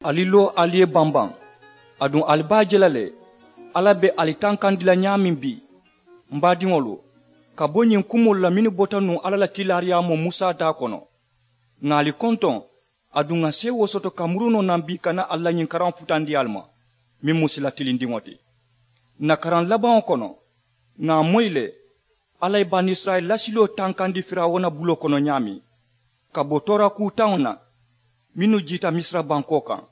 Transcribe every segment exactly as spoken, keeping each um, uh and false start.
alilo aliye bamban adun alba jelale ala be alitan kandila nyamin bi mbadiŋolu ka bo ɲin kumol la mini bota nu ala la kilariya mo musa da kono ŋali konton adun ŋa se wosoto kamuruno nan bi kana alla ɲin karan futandi alma min musila tilindiŋo ti na karan labaŋo kono ŋa moyle ala ye bani israel lasilo tankandi firawona bulo kono ɲami ka bo tora kutaŋo na minu jita misra banko kan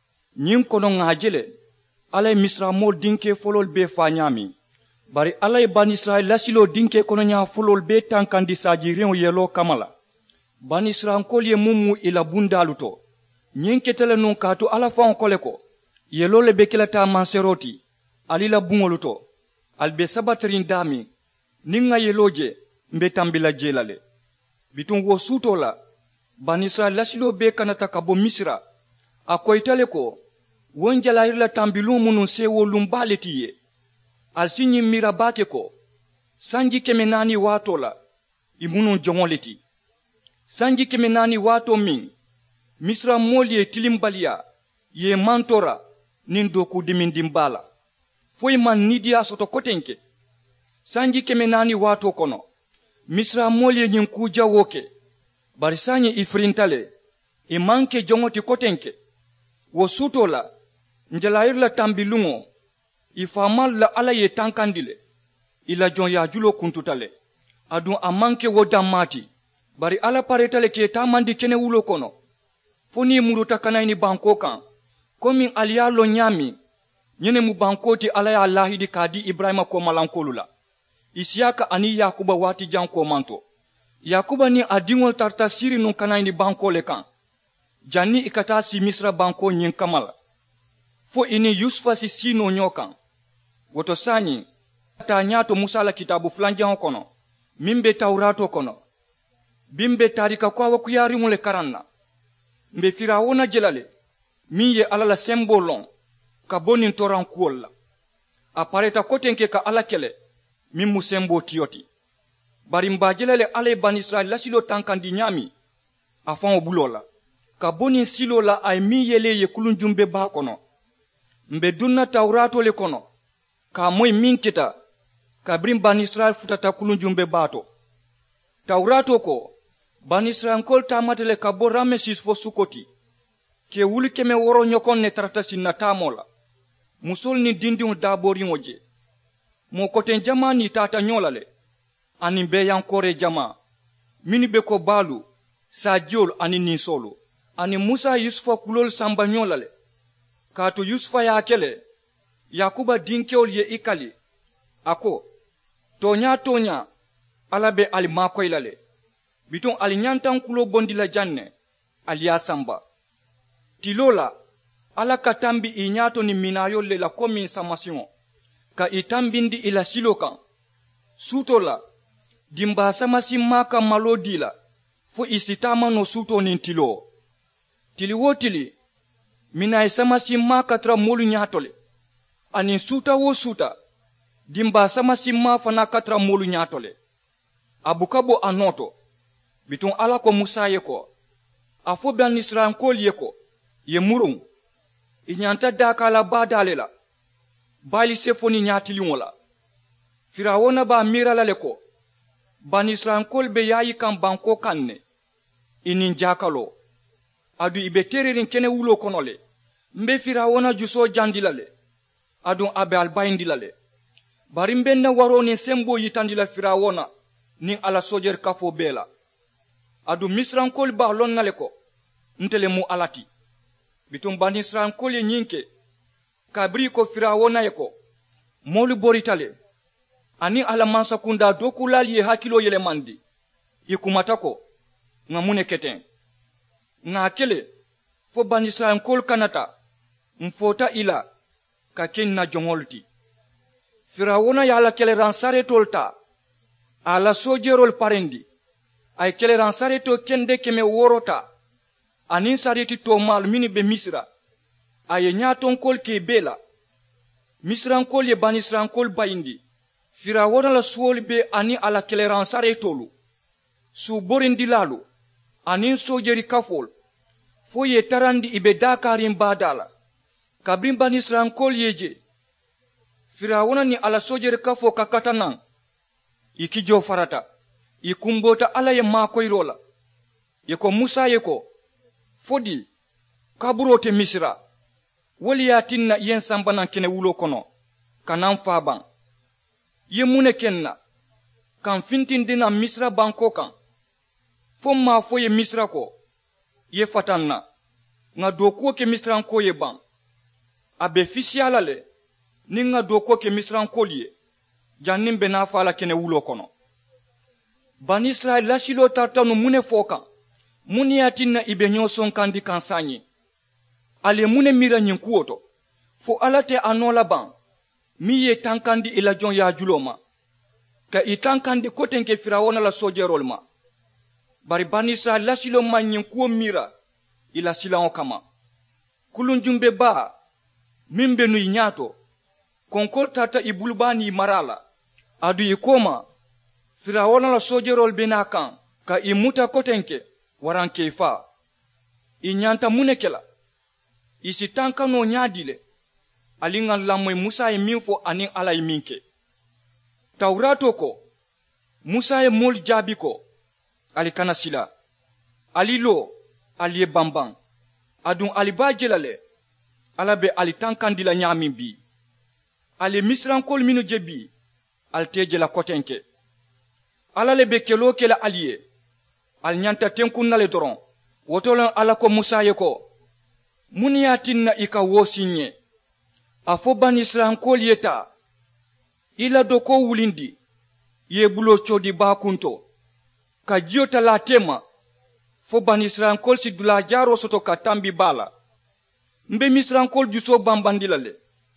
ɲin kono ŋa jele ala ye misramol dinke folol be fa ɲami bari ala ye bani israel lasilo dinke kono ɲa folol be tankandi sajiriŋo yelo kamala bani isrankol ye mumu ila bundalu to ɲin ketele nun katu ala faŋo kole ko yelo le be kelata manseroti ali la buŋolu to ali be sabatirin dami niŋ ŋa yelo je mbe tambila jela le bitun wo suto la bani israel lasilo be kanata ka bo misira a koyita le ko won jalayiri la tambiluŋo munun sewo lumba le ti ye ali si ɲin mira baake ko sanji keme naani waato la i munun joŋo le ti sanji keme naani waato min misira moolu ye tilimbaliya ye mantora niŋ dooku dimindin baa la fo i man nidiya soto kotenke sanji keme naani waato kono misira moolu ye ɲin kujawo ke bari saŋe i firinta le i maŋ ke joŋo ti kotenke wo suto la njalayiri la tambiluŋo i faamalu la ala ye tankandi le i la jɔnyajulo kuntuta le adun a maŋ ke wo danmaati bari ala pareta le ke taamandi kene wulo kono fo niŋ muruta kanayini banko kaŋ komin ali ye a loŋ ɲaami ɲene mu banko ti ala ye a lahidi k'a di ibrahima komalankolu la isiyaka ani yakuba waati jan komanto yakuba ni a diŋol tarta siri nun kanayini banko le kaŋ janni i ka taa si misira banko ɲin kama la fo i ni yusufa si sino ɲo kaŋ woto saɲi taa ɲaato musa la kitabu fulanjaŋo kono min be tawurato kono bin be tarika kuwawakuyariŋo le karan na mbe firawona jela le min ye ala la sembo loŋ ka bo nin torankuwol la a pareta kotenke ka ala kele min mu sembo tiyo ti bari mba jela le ala ye bani israel lasilo tankandi ɲaami a faŋo bulo la ka bo nin silo la a ye min yele ye kulunjumbe baa kono mbe dunna tawurato le kono ka moyi min kita kabirin bani israel futata kulunjumbe baa to tawurato ko bani israelkol taamata le ka bo ramesis fo sukoti ke wuli keme woro ɲokon ne tarata sinna taamo la musol ni dindiŋo daaboriŋo je mo koten jama ni tata ɲo la le aniŋ beyankore jama minnu be ko baalu sajiyolu ani ninsolu ani musa yusufa kulolu samba ɲo la le kaatu yusufa ye a kele yakuba dinkewolu ye i kali a ko toɲa toɲa ala be ali maakoyi la le bitun ali ɲantan kulo bondi la jan ne ali y'a samba tilo la ala ka tanbi i ɲato ni minayolu le la komin samasiŋo ka i tanbindi i la silo kaŋ suto la dimba samasinma ka malo di la fo i si taama no suto nin tilo tili wo tili minaye samasinma ka tara moolu ɲato le aniŋ suta wo suta dimba samasinma fana ka tara moolu ɲato le a buka bo a noto bitun ala ko musa ye ko a fo bani isrankolu ye ko ye muruŋ i ɲanta daaka la baadale la baali sefoni ɲaatiliŋo la firawona b'a miira la le ko bani isrankolu be yaayi kaŋ banko kaŋ ne i niŋ jaakalo adu i be tereriŋ kene wulo kono le mbe firawona juso jandi la le adun a be albayindi la le bari mbe na waro niŋ sembo yitandi la firawona niŋ ala sojeri kafo bee la adu misirankolu b'a loŋ na le ko nte le mu ala ti bitun bani isrankolu ye ɲiŋ ke kabiri ko firawona ye ko moolu borita le ani ala mansakunda dokulaalu ye hakkilo yelemandi i kumata ko ŋa mu ne keteŋ ŋa kele fo bani isrankolu kanata nfota i la ka ken na joŋolu ti firawona ye a la keleran saretolu ta a la sojerolu parendi a ye keleran sareto kende keme woro ta aniŋ sareti tomaalu minnu be misira a ye ɲaatonkolu ke bee la misirankolu ye bani isrankolu bayindi firawona la suwolu be aniŋ a la keleran saretolu suborindilaalu aniŋ sojeri kafolu fo ye tarandi ibe dakarin badala kabrin bani isrankol yeje firawona ni ala sojere kafo kakatanan ikijo farata ikumbota ala ye makoirola yeko musa yeko fodi kaburote misra wali yatinna yen sambanan kene wulo kono kanan faban ye mune kenna kan fintindina misra banko kan fo ma fo ye misra ko ye fatanna nga doko ke misran ko ye ban abe fisiala le ni nga doko ke misran ko liye jannim be na fala kene wulo kono ban israel lasilo tartanu mune fokan muni yatinna ibe nyoson kandi kansanye ale mune mira nyin kuoto fo alate anola ban mi ye tankandi ila jon ya juloma ka itankandi kotenke firawona la sojerol ma bari ban israel lasilo manyin kuo mira ila silaŋo kama kulunjumbe ba mimbe nu nyato konkol tata ibulubani marala adu ikoma firawona la sojerol benakan ka imuta kotenke waran keifa inyanta munekela isi tankano nyadile alingan lamoy musa e minfo anin ala e minke tawrato ko musa e mol jabi ko ali kana sila alilo aliye bambang adun aliba jelale alabe ali tankandila nyamin bi ali misrankol minu jebi alteje la kotenke alale be kelo kela aliye al nyanta tenkunnale doron wotolan ala ko musa ye ko muniyatinna ika wosinye afo ban isrankol yeta ila doko wulindi ye bulo chodi bakunto ka jiota la tema fo ban isrankol si dula jaro soto ka tambi bala mbe misrankol juso bambandilale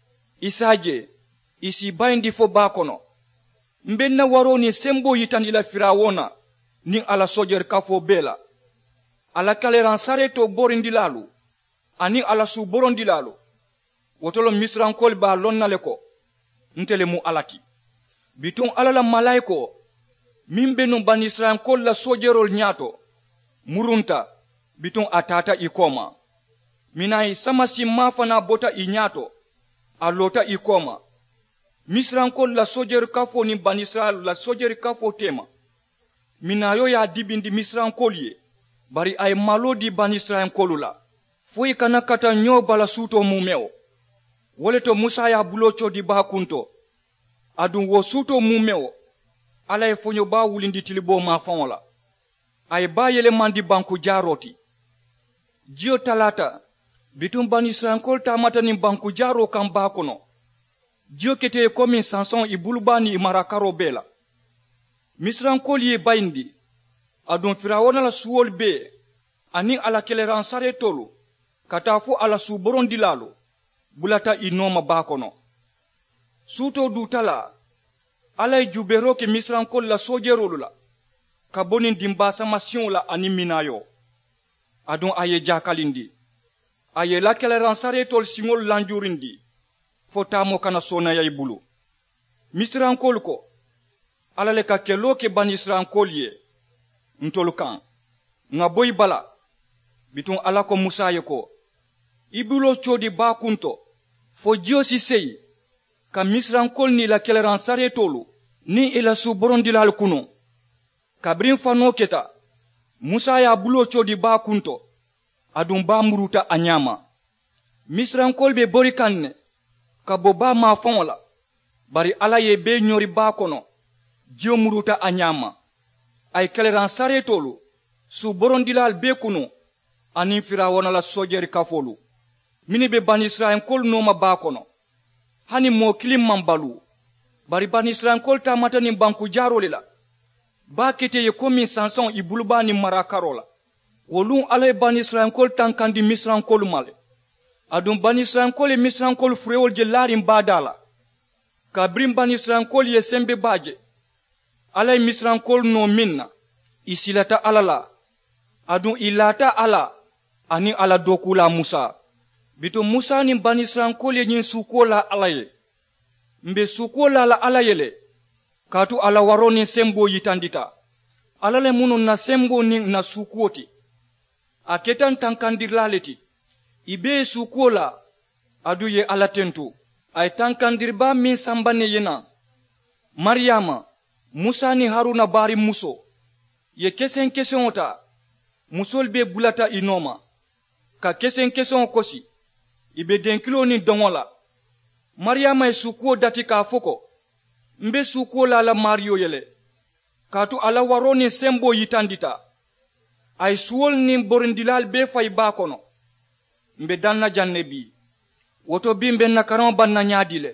isaje isi bayndi fo bakono mbe na waro ni sembo yitandila firawona ni ala sojer kafo bela ala kaleran sareto borindilalu ani ala su borondilalu wotolo misrankol ba lonnale ko ntele mu alati biton ala la malaiko mimbe no ban isrankol la sojerol nyato murunta biton atata ikoma minai samasi mafana bota inyato alota ikoma misrankol la sojer kafo ni ban israel la sojer kafo tema minayo ya dibindi misrankol ye bari ay malodi ban isrankol la foi kana kata nyo bala suto mumeo woleto musa ya bulocho di bakunto adun wo suto mumeo ala e fonyo ba wulindi tilibo ma fonla ay ba yele mandi banku jaroti jio talata bitum ban isrankol tamata ni banku jaro kan ba kono jio kete komi sanson ibulbani marakaro bela misrankol ye bayndi adun firawona la suwol be ani ala keleran sare tolu katafu ala su borondilalo bulata inoma bakono suto dutala ala jubero ke misrankol la sojerolu la kabonin dimba samation la ani minayo adon aye jakalindi aye la keleran sare tol singol lanjurindi fota mo kana sona yay bulu misrankol ko ala le ka kelo ke ban isrankol ye ntolukan ngaboy bala bitun ala ko musa ye ko ibulo chodi bakunto fo jio sisei ka misrankol ni la keleran sare tolu ni ila su borondilal kuno kabrin fano keta musa ya bulo chodi bakunto adun ba muruta anyama misrankol be borikanne ka boba ma fonla bari ala ye be nyori bakono jio muruta anyama ay keleran sare tolu su borondilal be kuno anin firawona la sojeri kafolu mini be ban israel kol noma bakono hani mo kilim mambalu bari ban israel kol ta matani banku jarole la ba kete ye komi sanson ibulbani marakarola wolun alay ban israel kol tankandi misran kol male adun ban israel kol e misran kol frewol je larim badala kabrim ban israel kol ye sembe baje alay misran kol no minna isilata alala adun ilata ala ani ala dokula musa bito musa ni ban israel kol ye nyin sukola alaye mbe sukola la alayele katu ala waroni sembo yitandita alale munu na sembo ni na sukoti a ketan tankandirla le ti i be sukuo la adu ye ala tento a ye tankandirba min sanbanne ye na mariyama musa ni haruna bari muso ye kesen kesenŋo ta musol be bulata i nooma ka kesen kesenŋo kosi i be denkilo ni doŋo la mariyama ye sukuo dati k'a fo ko n be sukuo la la mariyo yele kaatu ala waro ni sembo yitandita a ye suwol ni borindilal be fayi baa kono n be danna janne bi woto bi n be n na karaŋo banna ɲaadi le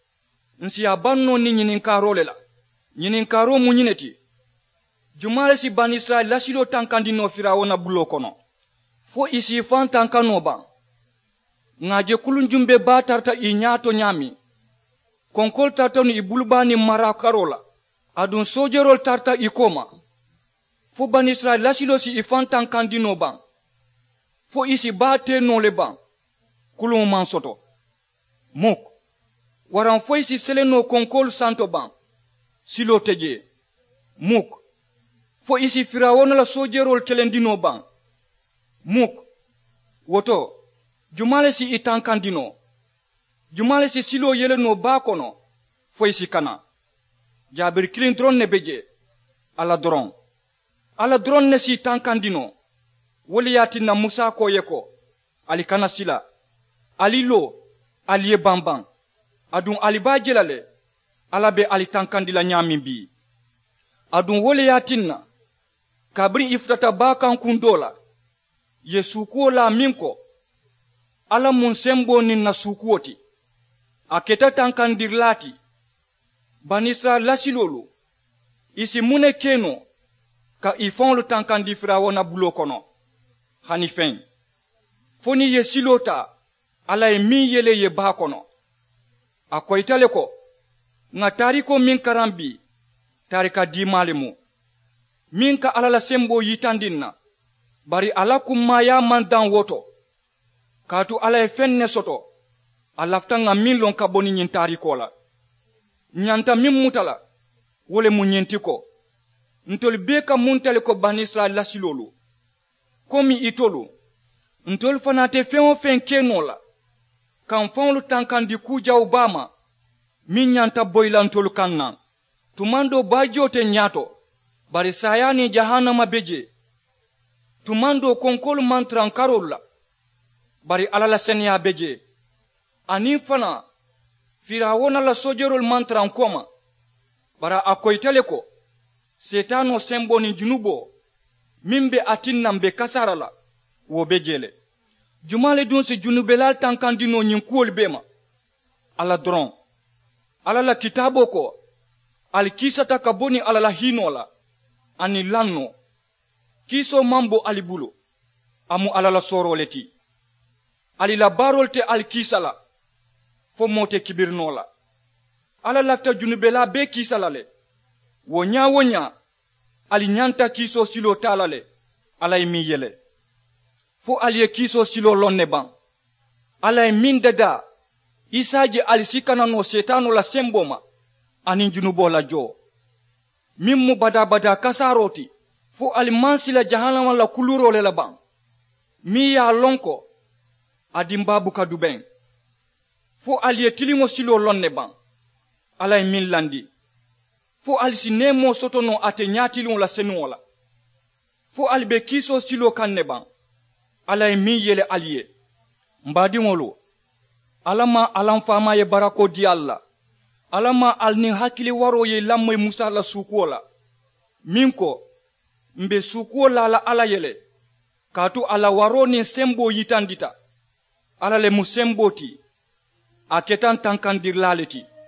n siya banno ni ɲininkaro le la ɲininkaro mu ɲine ti juma le si bani israel lasilo tankandino firawona bulo kono fo i si fan tankano ban ŋa je kulunjum be baa tarta i ɲaato ɲaami konkol tarta ni i buluba ni mara karo la adun sojerol tarta i koma fo bani israel lasilo si i fan tankandino ban fo i si baa teno le ban kulun man soto muk waran fo i si seleno konkol santo ban silo teje muk fo i si firawona la sojerol kelendino ban muk woto jumale si i tankandino jumale si silo yeleno baa kono fo i si kana jaabiri kilin doron ne be je ala doron ala doron ne si tankandino wole yatinna musa ko ye ko ali kana sila ali lo ali ye banban adun ali b'a jela le ala be ali tankandila ɲaamin bi adun wole yatinna kabiri i futata baa kan kundo la ye sukuo la min ko ala mun sembo nin na sukuo ti a keta tankandirla ti bani israel lasilolu i si mune keno ka i faŋolu tankandi firawona bulo kono hani feŋ fo ni ye silo ta ala ye min yele ye baa kono a koyita le ko ŋa tariko min karan bi tarika dimale mu min ka ala la sembo yitandin na bari ala kummaya man dan woto kaatu ala ye feŋ ne soto a lafita ŋa min lon ka boni ɲin tariko la ɲanta min muta la wo le mu ɲinti ko ntolu bee ka mun tali ko bani israel lasilolu komi itolu ntolu fana te feŋ o feŋ keno la kan faŋolu tankandi kujaw baa ma min ɲanta boyila ntolu kaŋ naŋ tuman do baajiyo te ɲaato bari saya ni jahanama be je tuman do konkolu man tiran karolu la bari ala la seneya be je aniŋ fana firawona la sojerol man tiran koma bara a koyita le ko setano sembo ni junubo min be atinnan be kasara la wo be jele jumale dun si junubelal tankandino ɲin kuwolu be ma ala doron ala la kitabo ko ali kisata ka boni ala la hino la ani lanno kiso mambo ali bulo amu ala la soro le ti ali la barol te ali kisa la fo mote kibirno la ala lafta junubela be kisa la le wonya wonya ali nyanta kiso silo tala le ala yi mi yele fo ali ye kiso silo lonne ban ala yi min dada isaje ali sikana no setano la semboma ani junubo la jo min mu bada bada kasaroti fo ali mansila jahannama la kuluro le la ban mi ya lonko adimbabu kaduben fo ali ye tilimo silo lonne ban ala yi min landi fo ali si nemo sotono ate ɲatilin la senuŋo la fo ali be kiso silo kaŋ ne ban ala ye min yele ali ye nbadiŋolu ala ma alan faama ye barako di ali la ala ma ali niŋ hakkili waro ye lammoyi musa la sukuwo la min ko nbe sukuwo la la ala yele kaatu ala waro niŋ sembo yitandita ala le mu sembo ti a ketan tankandirila le ti